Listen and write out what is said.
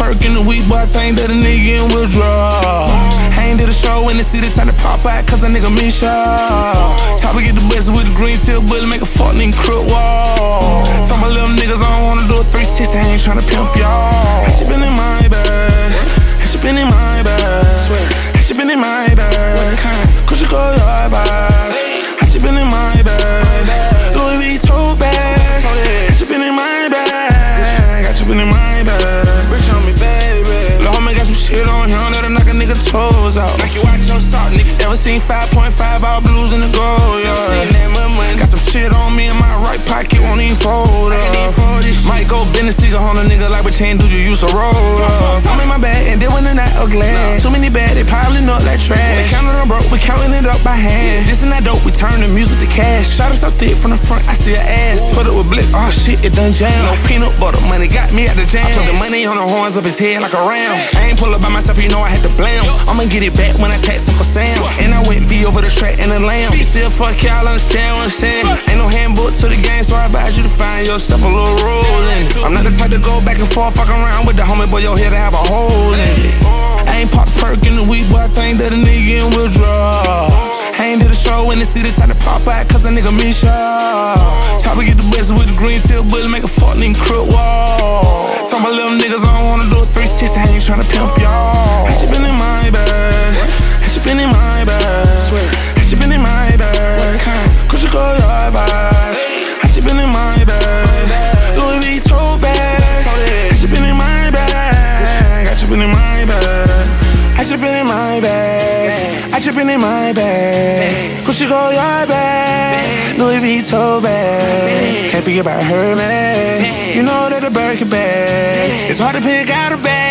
perk in the week, but I think that a nigga in withdrawal. I ain't did a show in the city, time to pop out, cause a nigga miss y'all. Chopper get the best with the green tail bullet, make a fuck nigga crook wall. Tell my little niggas I don't wanna do a 360, I ain't tryna pimp y'all. I should been in my bag, I should been in my bag, I should been in my bag, cause you go your bag. I should been in my bag, Louis V tote bag, I should been in my bag, I should been in my bag. Rich on me, baby. Lil' homie got some shit on him that'll knock a nigga toes out. Like you watch your salt, nigga. Ever seen 5.5 all blues in the gold, yeah. Never seen that much money. Got some shit on me in my right pocket, won't even fold up. Might go bend a cigar on a nigga like pretend do you use a roll up. I'm in my bag and then when the night ugly. Too many bad, they piling up like trash. We counting them broke, we counting it up by hand. This and that dope, we turn the music to cash. Shot us so thick from the front, I see her ass. Put it with blick, oh shit, it done jam. No peanut butter, money got me at the jam. I put the money on the horns of his head like a ram. I ain't pull up by myself, you know I had to blame. I'ma get it back when I tax Uncle Sam. And I went V over the track and the lamb. Still fuck y'all, understand what I'm saying. Ain't no handbook to the game, so I advise you to find yourself a little rolling. I'm not the type to go back and forth, fuck around with the homie, but your head to have a hole in it. I ain't popped perk in the week, but I think that a nigga in withdrawal. I ain't did a show in the city, time to pop out, cause a nigga miss y'all. Chopper get the best with the green tail bullet, make a fuck nigga crook wall. Tell my little niggas I don't wanna do a 360, I ain't tryna pimp y'all. I should been in my bag, I should been in my bag, I should been in my bag, cause you go your bag. I should been in my bag, Louis V tote bag, I should been in my bag, I should been in my bag, I should been in my bag, I should been in my bag, cause you go your bag, Louis V tote bag. Can't forget about her, man. You know that the Birkin bag, it's hard to pick out a bag.